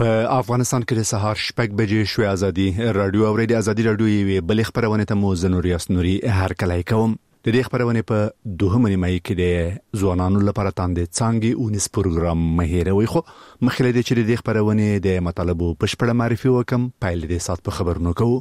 افغانستان کې د سهار 6 بجې شوې ازادي رادیو او ریډیو ازادي رادیو یې بل خبرونه ته مو زنوریاس نوري هر کله کوم د دې خبرونه په دوه مې کې د ځوانانو لپاره تاندې څنګه اونیس پروګرام مهیروي خو مخکې د چې د خبرونه د مطالبو پښپړه معرفي وکم پایل د سات په خبرونو کوو.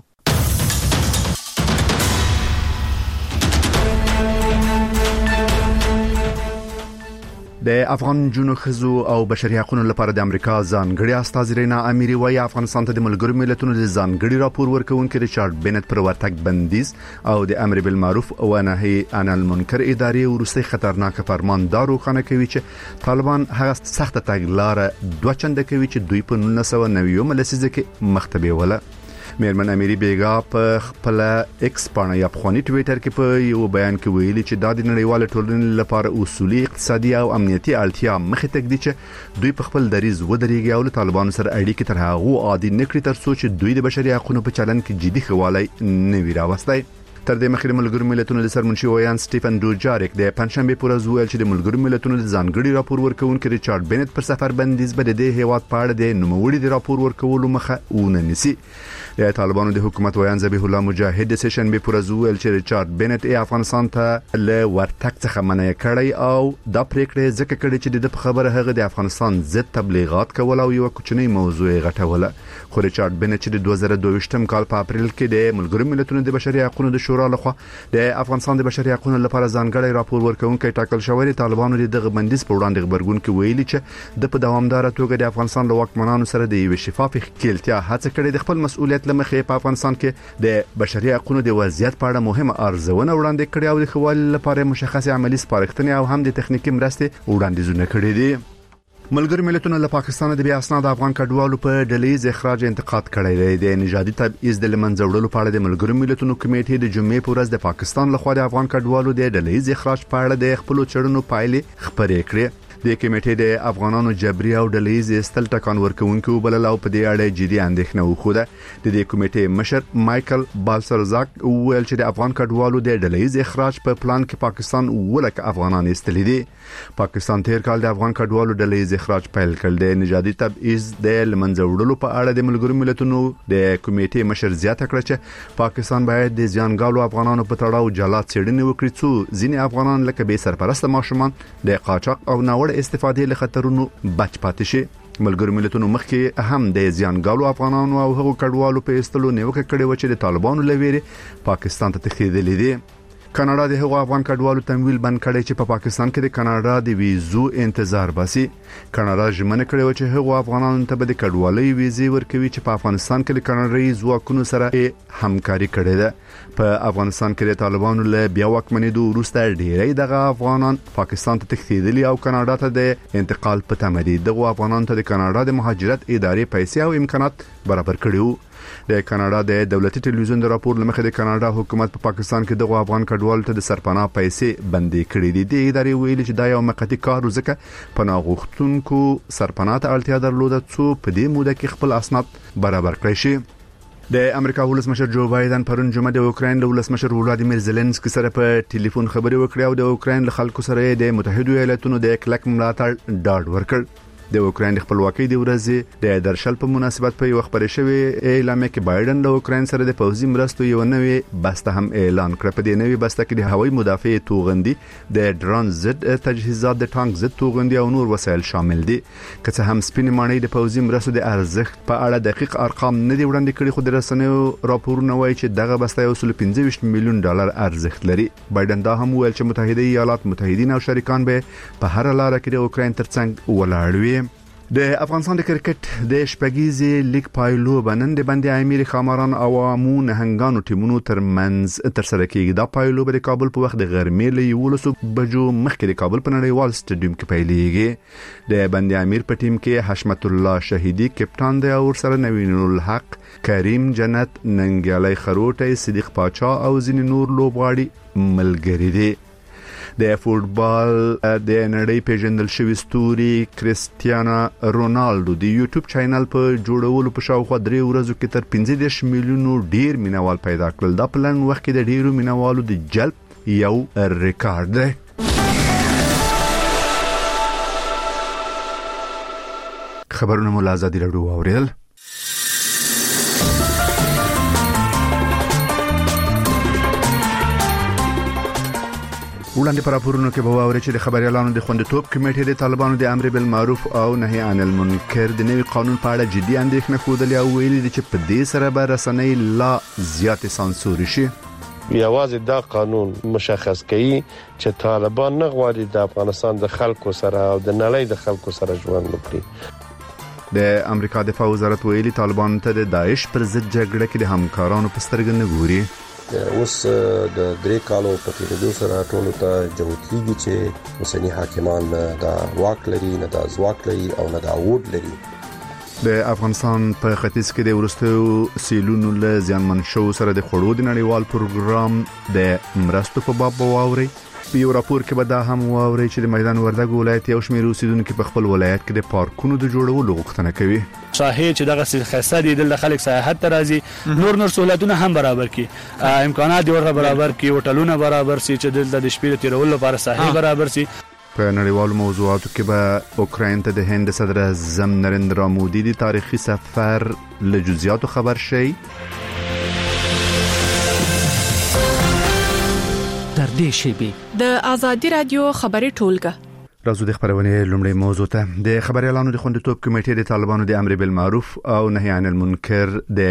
د افغان جنو خزو او بشري حقوقو لپاره د امریکا ځانګړي استاذ رینا اميري وايي افغانستان ته د ملګرو ملتونو د ځانګړي راپور ورکوونکي ریچارډ بنت پر ورتګ بندیز او د امر بالمعروف او نهي عن المنکر ادارې ورستي خطرناک فرمان دارو خانه کوي چې طالبان هغه سخت تګلارې دوه چنده کوي چې دوی په 1990 لسیزه کې مختبه وله. میرمن اميري بیگا په خپل ایکس باندې یا په خونی ټوئیټر کې په یو بیان کې ویلي چې د نړیوال ټولنې لپاره اصولي اقتصادي او امنیتي اړتیا مخې ته کېږي چې دوی په خپل دریز ودرېږي او له طالبانو سره اړیکې تر هغه عادي نکړي تر څو چې دوی د بشري حقوقو په چلن کې جدي خواله نه وي راوستي. تر دې مخکې ملګرو ملتونو د سرمنشي ویان سټيفن دوجاریک د پنځشنبه پر ورځ ویل چې د ملګرو ملتونو د ځانګړي راپور ورکوونکي ریچارډ بنت پر سفر بندیز بده د هیواد په اړه د نوموړي د راپور ورکولو مخه وننسي. د طالبانو د حکومت ویان ذبیح الله مجاهد د سیشن به پر ورځ ویل چې ریچارډ بنت افغانستان ته له ورتګ څخه منع کړی او د پریکړې ځکه کړی چې د خبره هغه د افغانستان ضد تبلیغات کول او یو کوچنی موضوع غټوله. خو ریچارډ بنت چې د 2022 کال په اپریل کې د ملګرو ملتونو د بشري حقوقو د شورا لخوا د افغانستان د بشري حقوقو لپاره ځانګړی راپور ورکوونکی ټاکل شوی طالبانو د بندیز په وړاندې خبرګون کې ویلي چې د په دوامدار توګه د افغانستان له واکمنانو سره د یو شفاف ښکېلتیا هڅه کړې د خپل مسؤلیت لمخې په افغانستان کې د بشري حقوقو د وضعیت په اړه مهمه ارزونه وړاندې کړې او د خوال لپاره مشخص عملی سپارښتنې او هم د تخنیکی مرستې وړاندیزونه کړې دي. ملګرو ملتونو له پاکستان د بیا اسناد افغان کډوالو په ډلیز اخراج انتقاد کړی دی. د نژادي تبعیض د لمنځه وړلو په اړه د ملګرو ملتونو کمیټې د جمعې په ورځ د پاکستان لخوا د افغان کډوالو د ډلیز اخراج په اړه د خپل چړنو پایلې خبرې کړې. د کمیټې د افغانانو جبري او ډلیز استل ټکان ورکوونکو بلل او په دې اړه جدي اندېښنه وخوده. د دې کمیټې مشر مايكل بالسرزاک ویل چې د افغان کډوالو د ډلیز اخراج په پلان کې پاکستان ولک افغانان استل دي. پاکستان تیر کال د افغان کډوالو ډلیز اخراج پیل کړ. د نژادي تبعیض د لمنځه وړلو په اړه د ملګرو ملتونو د کمیټې مشر زیاته کړ چې پاکستان باید د ځانګالو افغانانو په تړاو جلا څېړنې وکړي څو ځینې افغانان لکه به سرپرست ماشومان د قاچاق او ناوړه استفادې له خطرونو بچ پاتې شي. ملګرو ملتونو مخکې هم د ځانګالو افغانانو او هغو کډوالو په استلو نیوکه کړې و چې د طالبانو لویري پاکستان ته تښتېدلې دي. کاناډا د هغو افغان کډوالو تمویل بند کړی چې په پاکستان کې د کاناډا د ویزو انتظار باسي. کاناډا ژمنه کړې و چې هغو افغانانو ته به د کډوالۍ ویزې ورکوي چې په افغانستان کې د کاناډایي ځواکونو سره همکاري کړې ده. په افغانستان کې د طالبانو له بیا واکمنېدو وروسته ډېری دغه افغانان پاکستان ته تښتېدلي او کاناډا ته د انتقال په تمه دي. دغه افغانانو ته د کاناډا د مهاجرت ادارې پیسې او امکانات برابر کړي. د کاناډا د دولتي ټلویزیون د راپور لمخې د کاناډا حکومت په پاکستان کې دغه افغان کډوالو ته د سرپناه پیسې بندې کړې دي. د ادارې ویلي چې دا یو موقتی کار ځکه پناه غوښتونکو سرپناه ته اړتیا درلوده څو په دې موده کې خپل اسناد برابر کړي شي. د امریکا ولسمشر جو بایدن پرون جمعه د اوکراین له ولسمشر ولادیمیر زيلنسکي سره په ټلیفون خبرې وکړې او د اوکراین له خلکو سره د متحده ایالاتونو د کلک ملاتړ ډاډ ورکړ. د اوکراین د خپلواکۍ د ورځې د درشل په مناسبت په یو خبرې شوی اعلامیه کې بایدن له اوکراین سره د پوځي مرستو یو نوې بسته هم اعلان کړ. په دې نوې بسته کې د هوایي مدافع توغندي، د ډرون ضد تجهیزات، د ټانک ضد توغندي او نور وسایل شامل دي. که څه هم سپینې ماڼۍ د پوځي مرستو د ارزښت په اړه دقیق ارقام نه دي وړاندې کړي، خو د رسنیو راپورونه وایي چې دغه بسته یو $25 میلیون ارزښت لري. بایدن دا هم ویل چې متحده ایالات، متحدین او شریکان به په هر لار کې د اوکراین ترڅنګ ولاړ وي. د افغانستان د کرکټ د شپږیزې لیګ پایلو بنن د بندي امیر خامران او عوامو نهنګانو ټیمونو ترمنځ تر سره کېږي. دا پایلو به د کابل په وخت د غرمې له 11 بجو مخکې د کابل په نړیوال سټیډیوم کې پیلېږي. د بندي امیر په ټیم کې حشمت الله شهیدی کپټان دی او سره نوین الحق، کریم جنت، ننګیالي خروټي، صدیق پاچا او ځینې نور لوبغاړي ملګري دي. د فوتبال د نړۍ پیژندل شوی ستوري کریستیانو رونالدو د یوټیوب چینل په جوړولو په شاوخوا 3 ورځو کې تر 15 میلیونو ډیر مینوال پیدا کړل. دا په لنډ وخت کې د ډیرو مینوالو د جلب یو ریکارډ دی. خبرونه مو له ازادي راډیو واوریدل. وړاندې پر راپورونو کې به واوري چې د خبريالانو د خوندیتوب کمیټې د طالبانو د امر بالمعروف او نهي عن المنکر د نوي قانون په اړه جدي اندېښنه خوده او ویلي دي چې په دې سره به رسنۍ لا زیات سانسور شي. یوازې دا قانون مشخص کوي چې طالبان نه غواړي د افغانستان د خلکو سره او د نړۍ د خلکو سره ژوند وکړي. د امریکا دفاع وزارت ویلي طالبان ته د داعش پر ضد جګړه کې د همکارانو په سترګه نه ګوري. اوس د 3 کالو په تیریدو سره ټول ته جوړیږي چې اوسنی حاکمان دا واک لري نه دا ځواک لري او نه دا ووټ لري. د افغانستان په ختیځ کې د ورستیو سیلونو له زیانمن شو سره د خړو د نړیوال پروګرام د مرستو په باب واوري. په یو راپور کې به دا هم واوري چې د میدان وردګ ولایت یو شمېر اوسیدونکو په خپل ولایت کې د پارکونو د جوړولو غوښتنه کوي. شاهد چې دغه خاصه دي د خلک سیاحت ترازی نور سہولتونه هم برابر کی امکانات دی ورته برابر کی هوټلونه برابر سي چې د شپې تیرولو لپاره ساحل برابر سي. په نړیوالو موضوعاتو کې به اوکراین ته د هند صدر اعظم نریندرا مودي د تاریخي سفر له جزئیاتو خبر شي. در دې شیبه د ازادي رادیو خبري ټولګه راځو د خبرونه لومړی موضوع ته. د خبريالانو د خوندیتوب کمیټې د طالبانو د امر بالمعروف او نهي عن المنکر د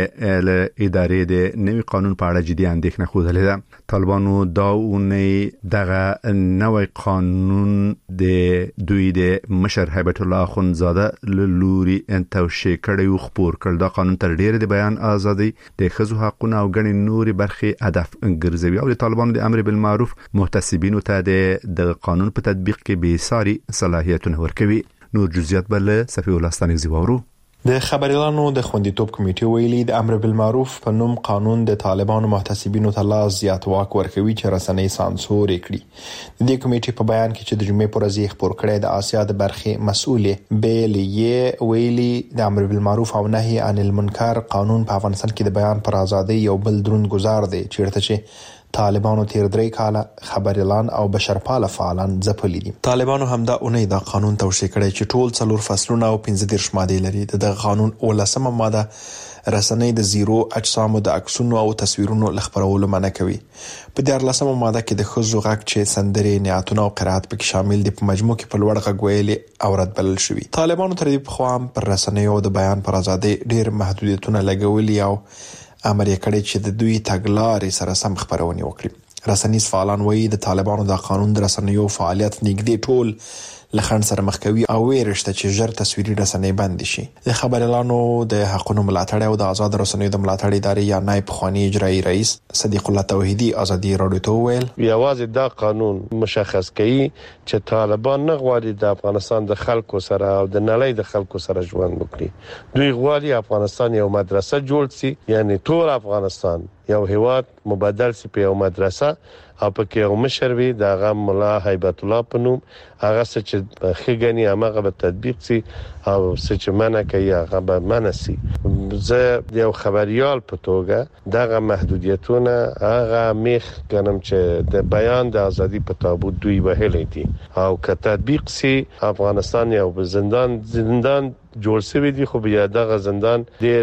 ادارې د نوي قانون په اړه جدي اندېښنه خوده ده. طالبانو دا اونۍ دغه نوي قانون د دوی د مشر هیبت الله اخوندزاده لوري توشیح کړی خبر کړ. دا قانون تر ډیره د بیان ازادي د ښځو حقوقونه او غني نوري برخي هدف ګرځوي او د طالبانو د امر بالمعروف محتسبینو ته د قانون په تطبیق کې به صلاحیتونه ورکوي. نور جزئیات بل صفی الله ستانګزی وورو. د خبريالانو د خوندیتوب کمیټې ویلي د امر بالمعروف په نوم قانون د طالبانو محتسبینو ته لا زیات واک ورکوي چې رسنۍ سانسور کړي. د دې کمیټې په بیان کې چې د جمعې پر ورځ خبر کړی د آسیا د برخې مسؤلې بیلیه ویلي د امر بالمعروف او نهي عن المنکر قانون په افغانستان کې د بیان پر ازادۍ یو بل دروند گزار دی چې طالبانو تیر 3 کاله خبريالان او بشرپاله فعالان ځپلي دي. طالبانو هم دا اونۍ دا قانون توشیح کړی چې ټول 4 فصلونه او 15 ماده لري. د قانون اولسمه ماده رسنۍ د زیرو اجسامو د عکسونو او تصویرونو لخبرولو منع کوي. په 14مه ماده کې د خزو غږ چې سندري نعتونه او قرائت پکې شامل دي په مجموع کې په لوړ غږ ویلي اورات بلل شوی. طالبانو تر دې په خوام پر رسنۍ او د بیان پر ازادۍ ډېر محدودیتونه لګولي او امر یې کړی چې د دوی تګلارې سره سم خبرونه وکړي. رسنیز فعالان وایي د طالبانو د قانون د رسنیو فعالیت نږدې ټول لخند سره مخ کوي او ویرشته چې ژر تصویري رسنۍ بند شي. د خبريالانو د حقوقو ملاتړ او د آزاد رسنیو د ملاتړ ادارې یا نائب خوانی اجرایی رئیس صدیق الله توحیدی ازادي راډیو ته ویل یوازې دا قانون مشخص کوي چې طالبان نه غواړي د افغانستان د خلکو سره او د نړۍ د خلکو سره ژوند وکړي. دوی غواړي افغانستان یو مدرسه جوړ شي، یعنی ټول افغانستان یو هیواد مبادل شي په یو مدرسه او پکې یو مشر وي د هغه مولا هیبت الله په نوم. هغه چې خګنی هغه به تطبیق شي او چې منع کوي هغه به منع شي. زه یو خبريال په توګه دغه محدودیتونه هغه میخ کنم چې د بیان د ازادي په تابوت دوی وهلې دي او که تطبیق شي افغانستان یو زندان جوړ شوی دی، خو بیا دغه زندان ډیر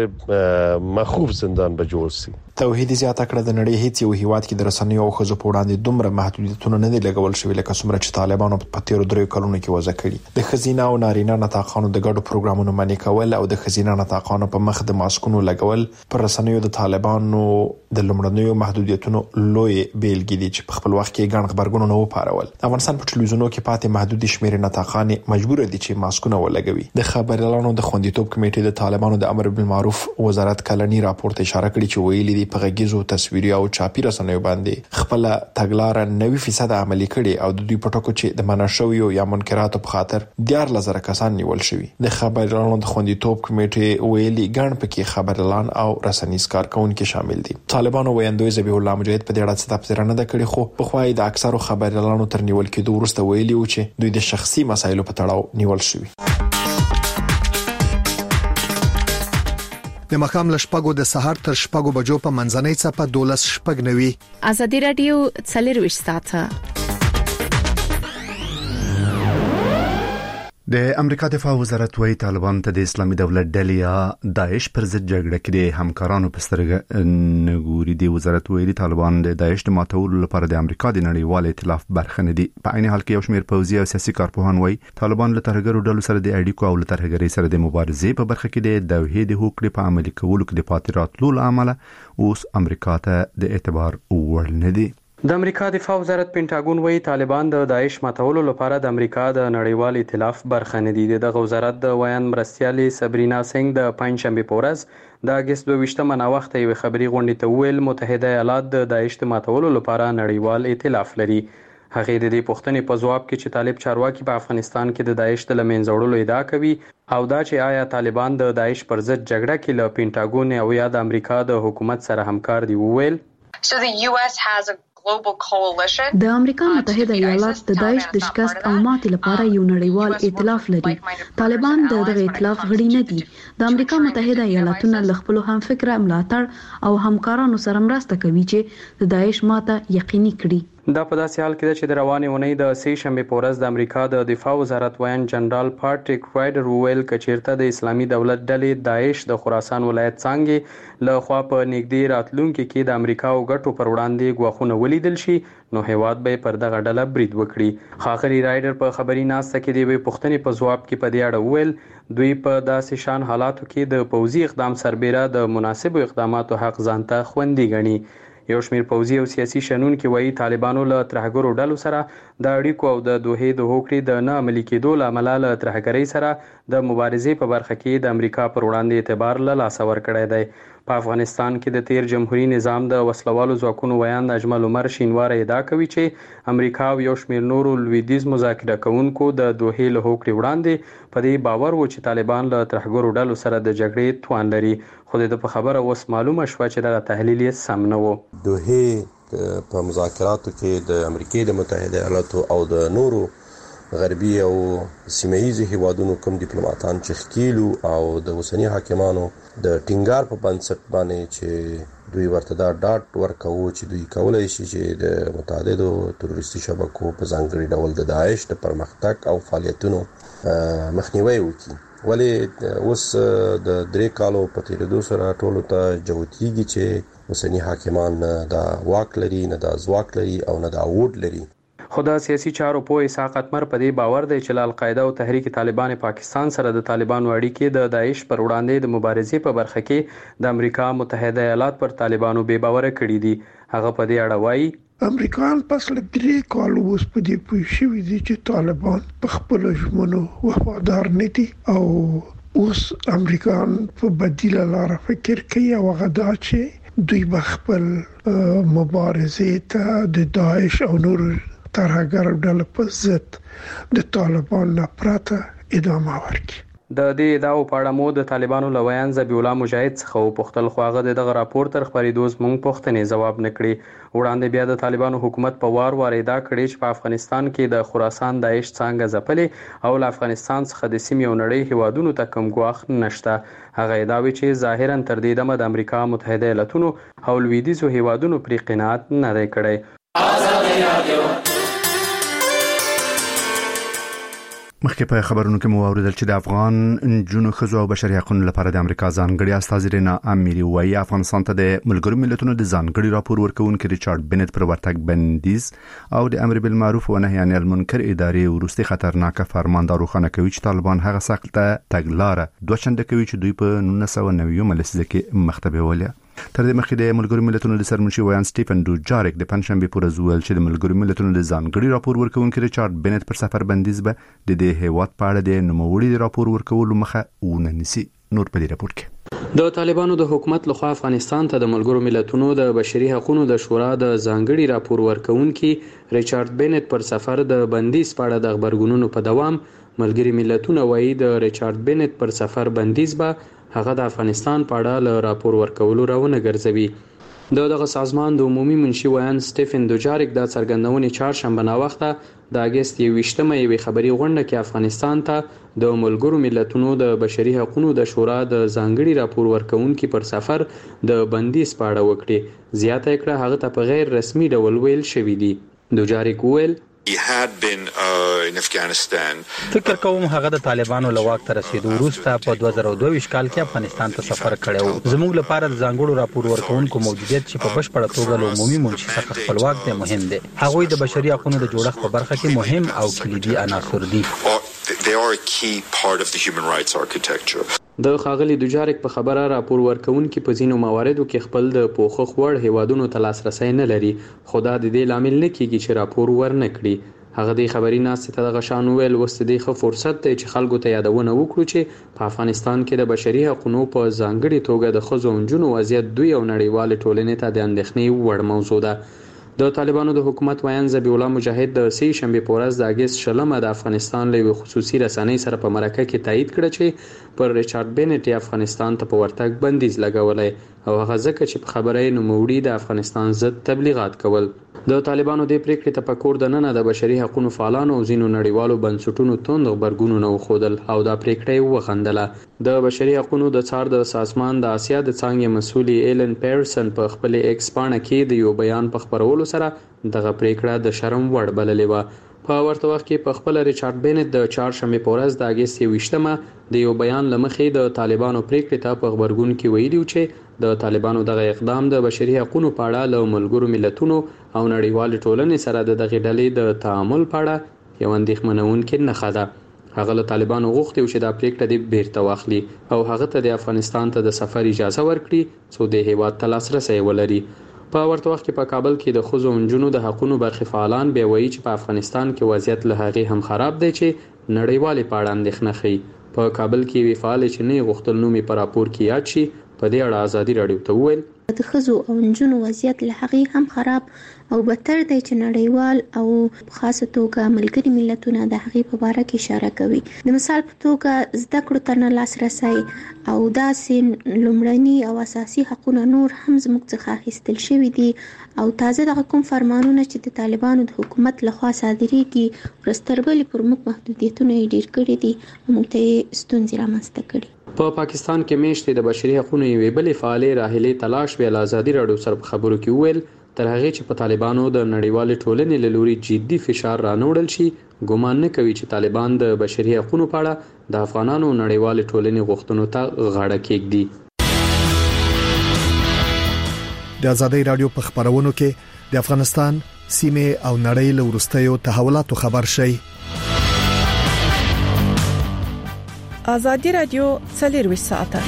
مخوف زندان به جوړ شي. توحید زیاته کړه د نړۍ هیڅ یو هیواد کې د رسنیو او خزو په وړاندې دومره محدودیتونه نه دي لګول شوی لکه څومره چې طالبانو په تیر 3 کلونو کې وضع کړي. د خزینه او نارینه نطاقانو د ګډو پروګرامونو منې کول او د خزینه نطاقانو په مخ د ماسکونو لګول پر رسنیو د طالبانو د لومړنیو محدودیتونو لوی بیلګې دي چې په خپل وخت کې ګڼ خبرګونونه نه وپارول. افغانستان په ټلویزیونونو کې پاتې محدود شمیر نطاقان مجبور دي چې ماسکونه ولګوي. د خبريالانو د خوندیتوب کمیټې د طالبانو د امر بالمعروف وزارت کلنی راپور ته اشاره کړې چې ویلي دي په غږیزو تصویري او چاپی رسنیو باندې خپل تګلارې 90% عملي کړي او د دوی په ټکو چې د منشویو یا منکراتو په خاطر 14000 کسان نیول شوي. د خبريالانو د خوندیتوب کمیټې ویلي ګڼ پکې خبريالان او رسنیز کارکونکو شامل دي. طالبانو ویاندوی ذبیح الله مجاهد په دې اړه څه تفسیر نه کړی، خو په خوای د اکثرو خبريالانو تر نیول کېدو وروسته ویلي و چې دوی د شخصي مسایلو په تړاو نیول شوي. د مخام لشپګو د سحر تر شپګو بجو په منځنۍ صفه 12:09 ازادي رادیو 24 ساعته. د امریکا دفاع وزارت وايي طالبان ته د اسلامي دولت ډلې یا داعش پر ضد جګړه کې د همکارانو په سترګه نګوري. د وزارت ویلي طالبان د داعش د ماتولو لپاره د امریکا د نړیوال ائتلاف برخه نه دي. په عین حال کې یو شمېر پوځي او سیاسي کارپوهان وايي طالبان له ترهګرو ډلو سره د اړیکو او له ترهګرۍ سره د مبارزې په برخه کې د دوحې د هوکړې په عملي کولو کې د پاتې راتلو له امله اوس امریکا ته د اعتبار وړ نه دي. د امریکا دفاع وزارت پینټاګون وايي طالبان د داعش ماتولو لپاره د امریکا د نړیوال ائتلاف برخه نه دي. دغه وزارت د ویان مرستیالي صبرینا سنگ د پنځشنبه په ورځ د اگست 22 ناوخته یو خبري غونډې ته ویل متحده ایالات د داعش د ماتولو لپاره نړیوال ائتلاف لري. هغه د دې پوښتنې په ځواب کې چې طالب چارواکي په افغانستان کې د داعش د لمنځه وړلو ادعا کوي او دا چې آیا طالبان د داعش پر ضد جګړه کې له پینټاګون او یا د امریکا د حکومت سره همکار دي وویل. د امریکا متحده ایالات د داعش د شکست او ماتې لپاره یو نړیوال ائتلاف لري. طالبان د دغه ائتلاف غړي نه دي. د امریکا متحده ایالاتونو له خپل همفکره ملاتړ او همکارانو سره مرسته کوي چې د داعش ماته یقیني کړي. دا په داسې حال کې چې د روانې اونۍ د سې شنبه په ورځ د امریکا د دفاع وزارت ویان جنرال پاټریک رایډر وویل کچیرته د اسلامي دولت ډلې داعش د خراسان ولایت څنګه له خوا په نږدې راتلونکو کې د امریکا او ګټو پر وړاندې غواخونه ولیدل شي نو هیواد به پر دغه ډله برید وکړي. خاغلی رایډر په خبري ناسته کې د وی پوښتنې په ځواب کې په دې اړه وویل دوی په داسې شان حالاتو کې د پوځي اقدام سربېره د مناسبو اقداماتو حق ځانته خوندي ګڼي. یو شمېر پوځي او سیاسي شنونکي وایي طالبانو له ترهګرو ډلو سره د اړیکو او د دوحې د هوکړې د نه عملي کېدو له امله له ترهګرۍ سره د مبارزې په برخه کې د امریکا پر وړاندې اعتبار له لاسه ورکړی دی. په افغانستان کې د تیر جمهوریت نظام د وسلوالو ځواکونو ویان اجمل عمر شینواره ادعا کوي چې امریکا او یو شمېر نورو لویدیز مذاکره کوونکو د دوحې له هوکړې وړاندې په دې باور و چې طالبان له ترهګرو ډلو سره د جګړې توان لري. خو د په خبره اوس معلومه شوه چې دغه تحلیل یې سم نه و. دوحې په مذاکراتو کې د امریکا متحده ایالاتو او د نورو غربي او سیمه‌ییز هیوادونو کوم ډیپلوماټان چې خکیلو او د اوسنی حاکمانو د ټینګار په بنسټ باندې چې دوی ورته دا ډاټ ورکوي چې دوی کولای شي چې د متعددو تروریستي شبکو په ځانګړي ډول د داعش د پرمختګ او فعالیتونو مخنیوي وکړي. ولې اوس د 3 کالو په تیریدو سره ټولو ته جوتیږي چې اوسنی حاکمان نه دا واک لري نه دا ځواک لري او نه دا ووټ لري. خدا سیاسي چارو په اسحاق اتمر په دې باور دی چې القاعده او تحریک طالبان پاکستان سره د طالبانو اړیکې د داعش پر وړاندې د مبارزې په برخه کې د امریکا متحده ایالات پر طالبانو بې باور کړي دي. هغه په دې اړه وایي امریکایان پس له 3 کالو اوس په دې پوه شوي دي چې طالبان په خپل ژمنو وفادار نه دي او اوس امریکایان په بدیله لار فکر کوي او هغه دا چې دوی به خپل مبارزې ته د داعش او نور ترهګر ډلو په ضد د طالبان نه پرته ادامه ورکړي. د دې ادعاو په اړه مو د طالبانو له ویان ذبیح الله مجاهد څخه وپوښتل خو هغه دغه راپور تر خبرېدو زموږ پوښتنې ځواب نه کړي. وړاندې بیا د طالبانو حکومت په وار ادعا کړې چې په افغانستان کې د خراسان داعش څنګه ځپلې او له افغانستان څخه د سیمې او نړۍ هیوادونو ته کوم ګواښ نشته. هغه ادعاوې چې ظاهرا تر دې دمه د امریکا متحده ایالاتونو او لویدیځو هیوادونو پرې قناعت نه دی کړی. مخکې په خبرونو کې مو اوریدل چې د افغان نجونو ښځو او بشري حقوقو لپاره د امریکا ځانګړي استازي رینا اميري وايي افغانستان ته د ملګرو ملتونو د ځانګړي راپور ورکونکي ریچارډ بنت پر ورتګ بندیز او د امر بالمعروف و نهي عن المنکر ادارې ورستي خطرناک فرمان دا روښانه کوي چې طالبان هغه سخت تګلاره دوچنده کوي چې دوی په 1990 لسیزه کې مختبه ولیا. تر دې مخکې د ملګرو ملتونو د سرمنشي ویان سټیفن دوجارک د پنځشنبه پر ورځ ویل چې د ملګرو ملتونو د ځانګړي راپور ورکونکي ریچارډ بنت پر سفر بندیز به د دې هیواد په اړه د نوموړي راپور ورکولو مخه ونه نیسي. نور په دې راپور کې د طالبانو د حکومت لخوا افغانستان ته د ملګرو ملتونو د بشري حقوقو د شورا د ځانګړي راپور ورکونکي ریچارډ بنت پر سفر د بندیز په اړه د خبرګونونو په دوام ملګري ملتونو وایي د ریچارډ بنت پر سفر بندیز به هغه د افغانستان په اړه له راپور ورکولو راونه ګرځوي. دغه سازمان د عمومي منشي ویان سټیفن دوجارک د څرګندونې چهارشنبه ناوخته د اگست 28 یوې خبري غونډه کې افغانستان ته د ملګرو ملتونو د بشري حقوقو د شورا د ځانګړي راپور ورکونکي پر سفر د بندیز په اړه وکړي. زیاته کړه هغه ته په غیر رسمي ډول ویل شوی دی. دوجارک ویل فکر کوم هغه د طالبانو له واک ته رسیدو وروسته په 2022 کال کې افغانستان ته سفر کړی. زموږ لپاره د ځانګړو راپور ورکونکو موجودیت چې په بشپړه توګه له عمومي منشي څخه خپلواک دی مهم دی. هغوی د بشري حقوقو د جوړښت په برخه کې مهم او کلیدي عناصر دي. د خاغلی دوجارک په خبره راپور ورکونکي په ځینو مواردو کې خپل د پوښښ وړ هیوادونو ته لاسرسي نه لري، خو دا د دې لامل نه کیږي چې راپور ورنکړي. هغه د خبري ناس ته د غشان ویل وستدي خو فرصت دی چې خلکو ته یادونه وکړو چې په افغانستان کې د بشري حقوقو په ځانګړي توګه د خزو انجونو وضعیت دوی او نړیوال ټولنې ته د اندېښنې وړ موضوع ده. د طالبانو د حکومت ویان ذبیح الله مجاهد د سې شنبه په ورځ د اگست 20 د افغانستان له خصوصي رسنۍ سره په مرکه کې تایید کړ چې پر ریچارډ بینټ افغانستان ته په ورتګ بندیز لګولای او هغه ځکه چې په خبرې نوموړي د افغانستان ضد تبلیغات کول. د طالبانو د پریکړې ته پکور د نن د بشري حقوقو فعالانو او ځینو نړیوالو بنسټونو توند خبرګونونه وخودل او دا پریکړه وخندله. د بشري حقوقو د څار د سازمان د آسیا د څنګه مسؤلي ایلن پیرسن په خپل ایکس پاڼه کې د یو بیان په خبرولو سره دغه پریکړه د شرم وړ بللې و. په ورته وخت کې په خپل ریچارډ بینټ د 4 شنبه په ورځ د اگست 20 د یو بیان لمخې د طالبانو پریکړې ته په خبرګون کې ویلي چې د طالبانو دغه اقدام د بشري حقوقو په اړه له ملګرو ملتونو او نړیوال ټولنې سره د دغه ډلې د تعامل په اړه یو اندېښمنونکې نښه ده. هغه له طالبانو غوښتي چې دا پریکړه د بیرته واخلي او هغه ته د افغانستان ته د سفر اجازه ورکړي څو د هیواد ته لاسرسي ولري. په ورته وخت کې په کابل کې د خزو انجونو د حقوقو برخې فعالان به وایي چې په افغانستان کې وضعیت له هغه هم خراب دی چې نړیوال په اړه اندېښنه کوي. په کابل کې وی فعال چې نه غوښتل نومي پر راپور کې یاد شي په دې اړه ازادي رادیو ته وویل د خزو او انجونو وضعیت له هغه هم خراب او بدتر دی چې نړیوال او خاصه توګه ملګري ملتونه د هغه په اړه کې اشاره کوي. د مثال په توګه زده کړو ته نه لاسرسي او داسې لومړني او اساسي حقوقونه نور هم زموږ څخه اخیستل شوي دي او تازه د کوم فرمانونه چې د طالبانو د حکومت لخوا صادرېږي ورستربلې پر موږ محدودیتونه ډیر کړي دي او موږ ته ستونزې رامنځته کړي. په پاکستان کې میشتې د بشري حقوقو یوې بلې فعالې راهلې تلاش ویل ازادي رادیو سره خبرو کې ویل تر هغه چې په طالبانو د نړیوال ټولنې له لوري جدي فشار رانوړل شي ګومان نه کوي چې طالبان د بشري حقوقو په اړه د افغانانو نړیوال ټولنې غوښتنو ته غاړه کېږدي. د ازادي رادیو په خبرونو کې د افغانستان سیمه او نړۍ له ورستیو تحولاتو خبر شي. ازادي رادیو 24 ساعته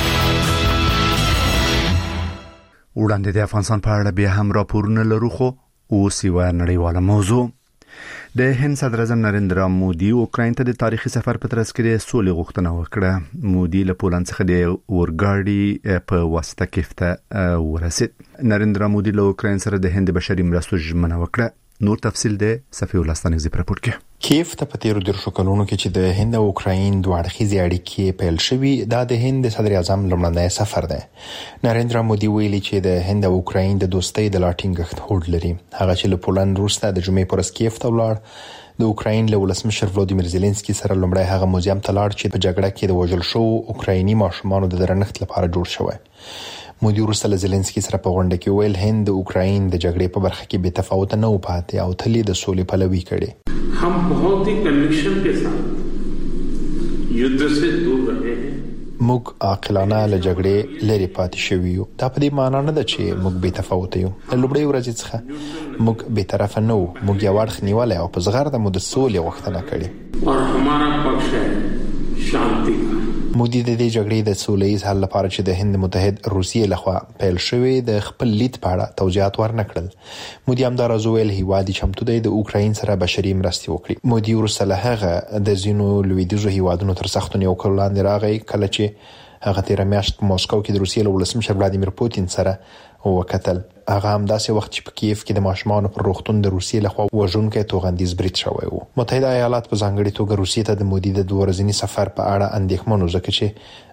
وړاندې د افغانستان په اړه بیا هم راپورونه لرو خو اوس یو نړیواله موضوع. د هند صدر اعظم نریندرا مودي اوکراین ته د تاریخي سفر په ترڅ کې د سولې غوښتنه وکړه. مودي له پولند څخه د اورګاډي په واسطه کیف ته ورسید. نریندرا مودي له اوکراین سره د هند بشري مرستو ژمنه وکړه. نور تفصیل د صفی الله ستانګزی پر راپور کې. کیف ته په تیرو درشو کلونو کې چې د هند او اوکراین دوه اړخیزې اړیکې پیل شوې دا د هند صدر اعظم لومړنی سفر دی. نریندرا مودي ویلي چې د هند او اوکراین د دوستۍ د لاټینګښت هوډ لري. هغه چې له پولند وروسته د جمعې پر ورځ کیف ته ولاړ د اوکراین له ولسمشر ولودیمیر زيلنسکي سره لومړی هغه موزیم ته لاړ چې په جګړه کې د وژل شوو اوکرایني ماشومانو د درنښت لپاره جوړ شوی. مودي وروسته له زيلنسکي سره په غونډه کې ویل هند د اوکراین د جګړې په برخه کې بې تفاوت نه و پاتې او تل د سولې پلوي کړي. हम बहुत ही कन्विक्शन के साथ युद्ध से दूर रहे हैं. موږ عاقلانه له جګړې لري پاتې شوی یو. دا په دې معنی نه ده چې موږ بې تفاوت یو. له لومړۍ ورځې څخه موږ به طرف نه وو. موږ یو اړخ نیولای او په زغرده مو د سولې غوښتنه کړې. और हमारा पक्ष है शांति का. مودي د دې جګړې د سولهییز حل لپاره چې د هند متحد روسیې لخوا پیل شوی د خپل لید په اړه توضیحات ورنکړل. مودي هم دا راځویل هیواد چمتو دی د اوکراین سره بشري مرستې وکړي. مودي ورسره له هغه د زینو لویدیزو هیوادونو تر سختو نیوکو لاندې راغی کله چې هغه تیر میاشت په موسکو کې د روسیې له ولسمشر ولادیمیر پوتین سره وکتل. هغه هم داسې وخت چې په کیف کې د ماشومانو پر روغتون د روسیې لخوا وژونکی توغندیز برید شوی و. متحده ایالات په ځانګړي توګه روسیې ته د مودي د 2 ورځني سفر په اړه اندېښمن و ځکه چې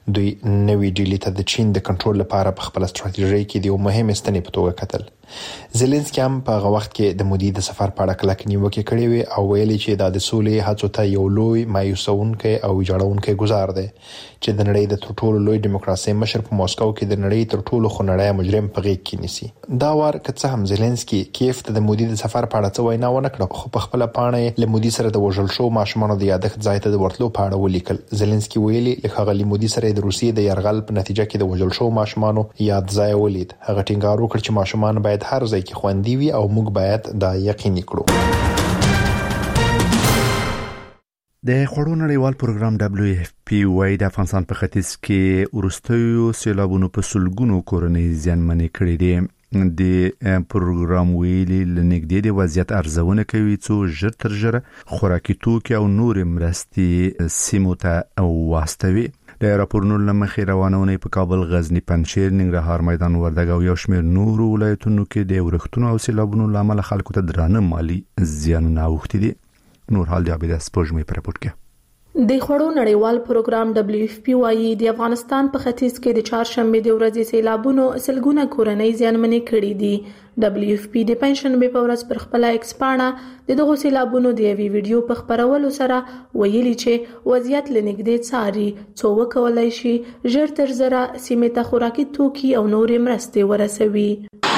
دوی نوې ډیلی ته د چین د کنټرول لپاره په خپل ستراتیژي کې د یو مهم ستنې په توګه کتل. زيلنسکي هم په هغه وخت کې د مودي د سفر په اړه کلک نیوکه کړې وي او ویلي چې د سولې هڅو ته یو لوی مایوسونکي او ویجاړونکي گزار دی چې د نړۍ د ټولو لوی دیموکراسي مشر په موسکو کې د نړۍ تر ټولو خنړی مجرم په غېږ کې نیسي. دا وار که څه هم زيلنسکي کیف ته د مودي د سفر په اړه څه وینا ونه کړه، خو په خپل پاڼه له مودي سره د وژل شو ماشومانو د یادښت ځای ته د ورتلو په اړه ولیکل. زيلنسکي ویلي لخوا مودي سره د روسیې د يرغل په نتیجه کې د وژل شو ماشومانو یاد ځای ولید. هغه ټینګار وکړ چې ماشومان باید هر ځای کې خوندي وي او موږ باید دا یقیني کړو. د خوړو نړیوال پروګرام WFP وايي د افغانستان په ختیځ کې ورستیو سیلابونو په سلګونو کورنۍ زیانمنې کړې دي. د پروګرام ویلي لنګدې د وضعیت ارزونه کوي چې ژر تر ژره خوراکي توکي او نور مرستې سیمو ته واستوي. د راپورونو لمخې روانونه په کابل، غزنی، پنجشیر، ننګرهار، میدان وردګ او یو شمېر نور ولایتونو کې د ورښتونو او سیلابونو لامل خلکو ته درانه مالی زیانونه اوښتي دي. نور حال دی عبید سپوږمۍ پر رپورت کې د خوړو نړیوال پروګرام WFP وايي د افغانستان په ختیځ کې د چهارشنبه د ورځې سیلابونو سلګونه کورنۍ زیانمنې کړې دي. WFP د پنځشنبه په ورځ پر خپل ایکس پاڼه د دغه سیلابونو د یوې ویډیو په خبرولو سره ویلي چې وضعیت لنګدې څاري څو وکولای شي ژر تر ژره سیمه ته خوراکي توکي او نورې مرستې ورسوي.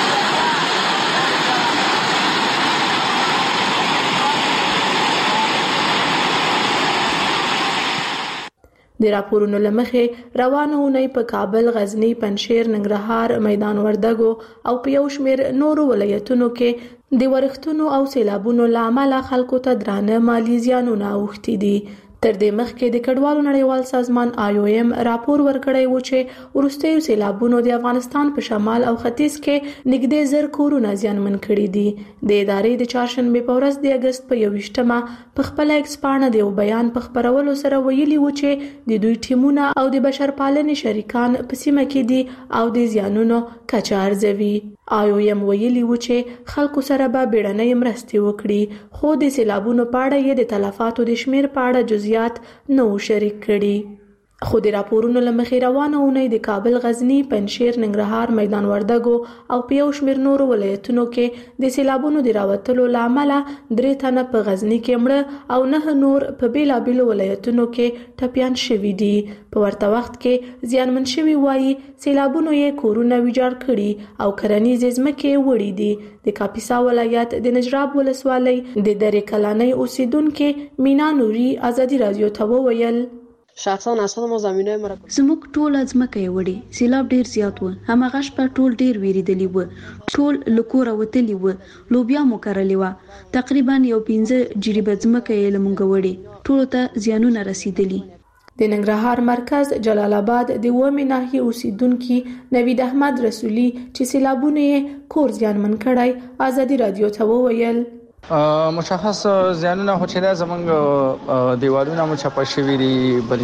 د راپورونو لمخې روانه اونۍ په کابل، غزنی، پنجشیر، ننګرهار، میدان وردګ او په یو شمېر نورو ولایتونو کې د ورښتونو او سیلابونو لامل خلکو ته درانه مالی زیانونه اوښتي دي. تر دې مخکې د کډوالو نړیوال سازمان IOM راپور ورکړی و چې وروستیو سیلابونو د افغانستان په شمال او ختیځ کې نږدې 1000 کورونه زیانمن کړي دي. د ادارې د چهارشنبه په ورځ د اگست په 21مه په خپل ایکس پاڼه د یو بیان په خبرولو سره ویلي و چې د دوی ټیمونه او د بشرپالنې شریکان په سیمه کې دي او د زیانونو کچه ارزوي. IOM ویلي و چې خلکو سره به بیړنۍ مرستې وکړي، خو د سیلابونو په اړه یې د تلفاتو د شمیر په اړه جزئیات نو شریک کړي. خو د راپورونو لمخې روانه اونۍ د کابل، غزنی، پنجشیر، ننګرهار، میدان وردګ او په یو شمېر نورو ولایتونو کې د سیلابونو د راوتلو لامل 3 تنه په غزنی کې مړه او 9 نور په بیلابیلو ولایتونو کې ټپيان شوي دي. په ورته وخت کې زیانمن شوي وایي سیلابونو یې کورونه ویجاړ کړي او کرنیزې ځمکې وړي دي. د کاپیسا ولایت د نجراب ولسوالۍ د درې کلنۍ اوسیدونکو مینا نوري ازادي رادیو ته وویل شخصا اصلا ما زمینای مرا زموږ ټول ځمکه یې وړي، سیلاب ډیر زیات و، همغه شپه ټول ډیر ویریدلی و، ټول لکوره وتلی و، لوبیا مو کرلی و، تقریبا یو 15 جریبه ځمکه یې لمونګه وړي، ټول ته زیانونه رسیدلی. د ننګرهار مرکز جلال آباد د ومه ناحیه اوسیدونکو نوید احمد رسولي چې سیلابونه یې کور زیانمن کړای ازادي رادیو ته وویل مشخص زیانونه هو چې دا زمونږ دیوالونه مو چپه شوي دي،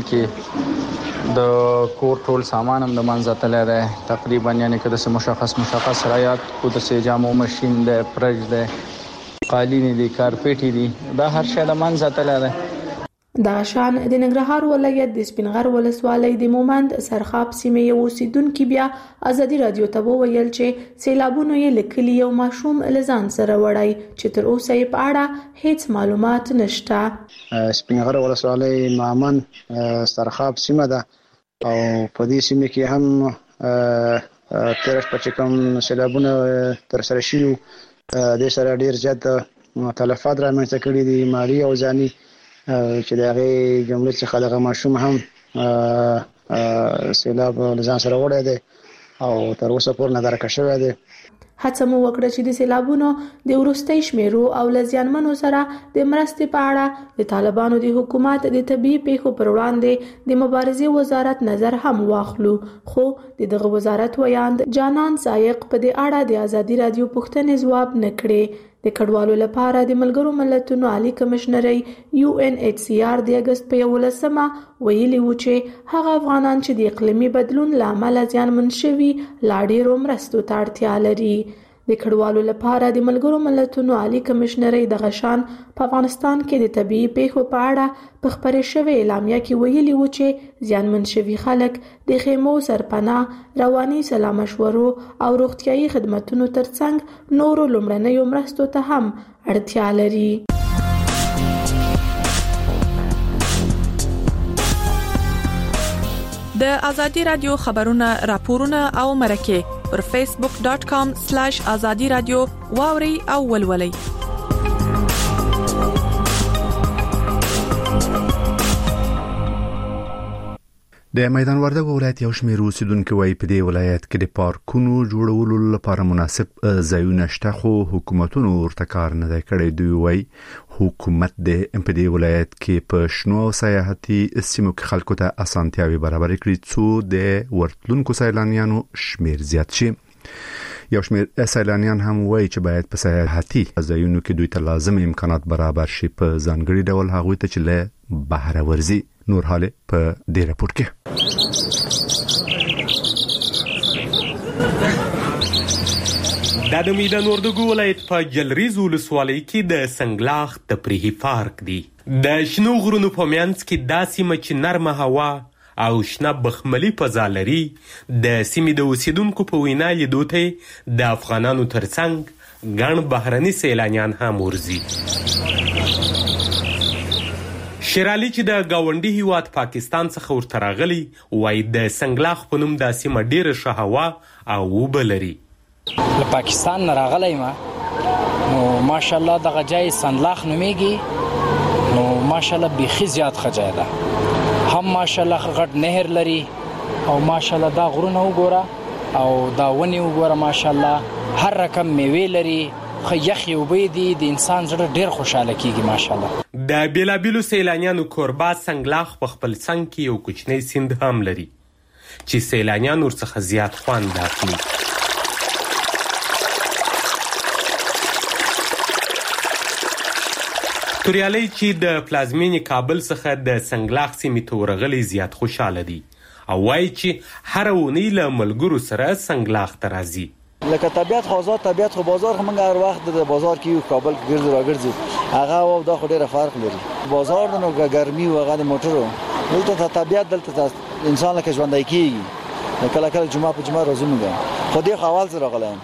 بلکې د کور ټول سامان هم د منځه تللی دی تقریبا، یعنی که د مشخص رایات کو د جامو ماشین دی، فرج دی، قالین دي، کارپېټ دي، دا هر شی د منځه تللی دی. دا شان د ننګرهار ولایت د سپینغر ولسوالۍ د مومند سرخاب سیمې یو اوسیدونکو بیا ازادي رادیو ته وویل چې سیلابونو یې لیکلي یو ماشوم لزان سره وړای چې تر اوسه یې په اړه هیڅ معلومات نشته. سپینغر ولسوالۍ مومند سرخاب سیمه ده او په دې سیمه کې هم ترش په کوم سیلابونه تر سره شیو د سره ډیر زیات تلفات رامنځته کړي دي، مالی او ځاني، چې د هغه جمله څخه دغه ماشوم هم سیلاب لزان سره وړی دی او تر اوسه پورې نه درک شوی دی. هڅه مو وکړه چې د سیلابونو د ورستۍ شمیرو او لزیانمنو سره د مرستې په اړه د طالبانو د حکومت د طبيعي پیښو پر وړاندې د مبارزې وزارت نظر هم واخلو، خو دغه وزارت ویاند جانان سایق په دې اړه د ازادي رادیو پوښتنې ځواب نه کړي. د کډوالو لپاره د ملګرو ملتونو عالی کمشنري UNHCR د اگست په 11مه ویلي و چې هغه افغانان چې د اقلیمي بدلون لامل زیانمن شوي لا ډېرو مرستو ته اړتیا لري. د کډوالو لپاره د ملګرو ملتونو عالی کمشنري د غشان په افغانستان کې د طبيعي پیښو په اړه په خبرې شوې اعلامیه کې ویلي و چې زیانمن شوي خلک د خیمو سرپناه رواني سلا مشورو او روغتيایي خدماتو ترڅنګ نورو لومړنیو مرستو ته هم اړتیا لري. د ازادي رادیو خبرونه راپورونه او مرکه پر facebook.com/azadi radio واوري او ولولي. د میدان وردګو ولایت یو شمېر اوسیدونکو وايي په دې ولایت کې د پارکونو جوړولو لپاره مناسب ځایونه شته خو حکومتونو ورته کار نه دی کړی. دوی وايي حکومت د په دې ولایت کې په شنو سیاحتي سیمو کې خلکو ته اسانتیاوي برابر کړي څو د ورتلونکو سیلانیانو شمېر زیات شي. یو شمېر سیلانیان هم وایي چې باید په سیاحتي ځایونو کې دوی ته لازم امکانات برابر شي په ځانګړي ډول هغوی ته چې له بهر ورزي. نور حاله په دې راپور کې د میدان وردګو ولایت په جلریز ولسوالۍ کې د سنگلاخ تفریحي پارک دی. د شنو غرونو په منځ کې دا سیمه چې نرمه هوا او شنه بخملي فضا لري د سیمې د اوسیدونکو په وینا لیدو ته د افغانانو ترڅنګ ګڼ بهرني سیلانیان هم ورځي. شیرالي چې د گاونډي هیواد پاکستان څخه ورته راغلی وایي د سنگلاخ په نوم دا سیمه ډیره ښه هوا او اوبه لري. له پاکستان نه راغلی ما نو ماشاءالله دغه ځای سنگلاخ نومیږي نو ماشاءالله بیخي زیات ښه ځای ده. هم ماشاءالله غټ نهر لري او ماشاءالله دا غرونه وګوره او دا ونې وګوره ماشاءالله هر رقم میوې لري خیخي وبې دي د انسان زړه ډیر خوشاله کیږي ماشاءالله. د بیلابیلو سیلانیانو کوربه سنگلاخ په خپل څنګ کې یو کوچنی سیند هم لري چې سیلانیان ورڅخه زیات خوند اخلي. توریالي چې د پلازمینې کابل څخه د سنگلاخ سیمې ته ورغلي زیات خوشاله دي او وایي چې هر اونۍ له ملګرو سره سنگلاخ ته راځي. لکه طبیعت خوازات طبیعت خو بازار خو موږ هر وخت د بازار کې یو کابل کې ګرځو راګرځو هغه او دا خو ډیره فرق لري. بازار نو ګرمي او هغه د موټرو دلته طبیعت دلته انسان لکه ژوندۍ کیږي. کله کله جمعه په جمعه راځو موږ خو دې خپل سره غلایم.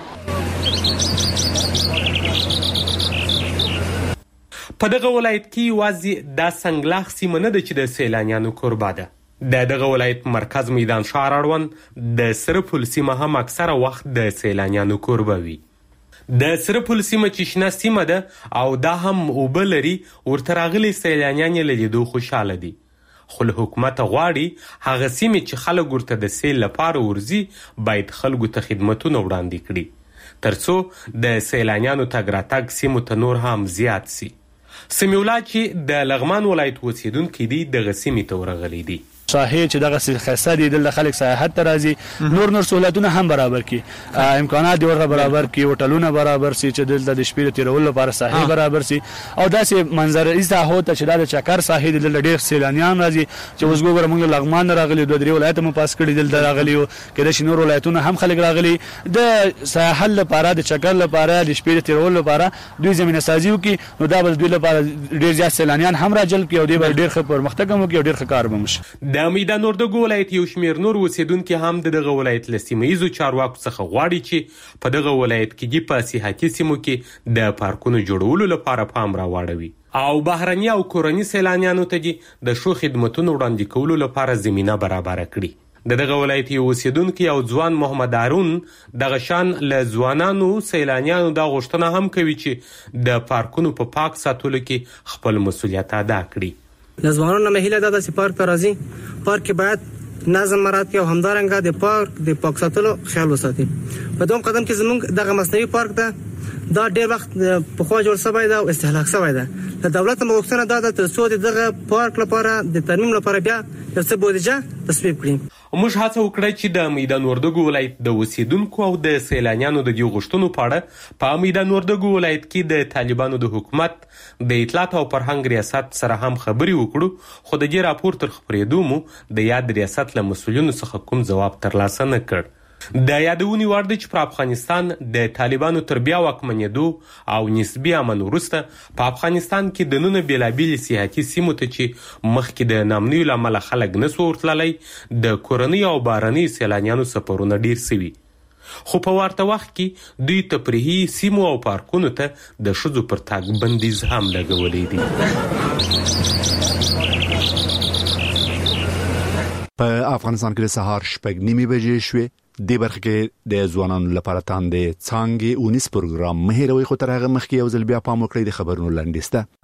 په دغه ولایت کې وازي د سنگلاخ سیمه نه ده چې د سیلانیانو کوربه ده. د دغه ولایت مرکز میدان شهر اړوند د سره پل سیمه هم اکثره وخت د سیلانیانو کوربه وي. د سره پل سیمه چې شنه سیمه ده او دا هم اوبه لري ورته راغلي سیلانیان یې لیدو خوشاله دي. خو له حکومته غواړي هغه سیمې چې خلک ورته د سیل لپاره ورځي باید خلکو ته خدمتونه وړاندې کړي ترڅو د سیلانیانو تګ راتګ سیمو ته نور هم زیات سي. سمیولا چې د لغمان ولایت اوسیدونکي دي دغه سیمې ته ورغلي دي. ساحې چې دغه خاصه دي د خلک سیاحت ته راځي نور سہولتونه هم برابر کی امکانات دی ورته برابر کی هوټلونه برابر سي چې د شپې تیرولو لپاره ساحې برابر سي او داسې منظر ایسته هوته چې د چکر ساحې د ډېر سیلانیان راځي چې اوس ګوره موږ لغمان راغلي دوه درې ولایت مو پاس کړي دل راغلي کله چې نور ولایتونه هم خلک راغلي د ساحل لپاره د چکر لپاره د شپې تیرولو لپاره دوی زمينه سازي وکي نو دا بل دوی لپاره ډېر زیات سیلانیان هم راجلب کی او دوی ډېر ښه پرمختګ هم کوي او ډېر ښه کار به وشي. د میدان وردګو ولایت یو شمېر نور اوسیدونکي هم دغه ولایت له سیمه‌ییزو چارواکو څخه غواړي چې په دغه ولایت کې په سیاحتي سیمو کې د پارکونو جوړولو لپاره پام راوړوي او بهرني او کورني سیلانیانو ته د شو خدماتونو وړاندې کولو لپاره زمينه برابر کړي. دغه ولایت یو اوسیدونکي او ځوان محمد هارون دغه شان له ځوانانو سیلانیانو د غوښتنه هم کوي چې د پارکونو په پاک ساتلو کې خپل مسؤلیت ادا کړي. د ځوانانو مهیله ده چې پارک ته راځي پارک باید نظم مراعات کړي او همدارنګه د پارک د پاک ساتلو خیال وساتي. په دوم قدم کې زموږ دغه مصنوعي پارک ده دا ډېر وخت په خوا جوړ شوی ده او استهلاک شوی ده. د دولت مغوښتنه ده تر څو دغه پارک لپاره د ترمیم لپاره بیا د څه بودیجه تصویب کړي. موږ هڅه وکړه چې د میدان وردګو ولایت د اوسیدونکو او د سیلانیانو د دې غوښتنو په اړه په میدان وردګو ولایت کې د طالبانو د حکومت د اطلاعات او فرهنګ ریاست سره هم خبرې وکړو خو د دې راپور تر خبرېدو مو د یاد ریاست له مسؤلینو څخه کوم ځواب ترلاسه نه کړ. د یادونې وړ دی چې په افغانستان د طالبانو تر بیا واکمنېدو او نسبي امن وروسته په افغانستان کې دننه بېلابېلې سیاحتي سیمو ته چې مخکې د نامنیو له امله خلک نه سو ورتللی د کورنۍ او بهرنیو سیلانیانو سفرونه ډیر سوي، خو په ورته وخت کې دوی تفریحي سیمو او پارکونو ته د ښځو پر تګ بندیز هم لګولی دی. په افغانستان کې د سهار 6:30 بجې شوې. د برخه کې د ځوانانو لپاره تاندې څانګې اونیس پروګرام مهیروي خو تر هغه مخکې یو ځل بیا پام وکړئ د خبرونو لنډیسته.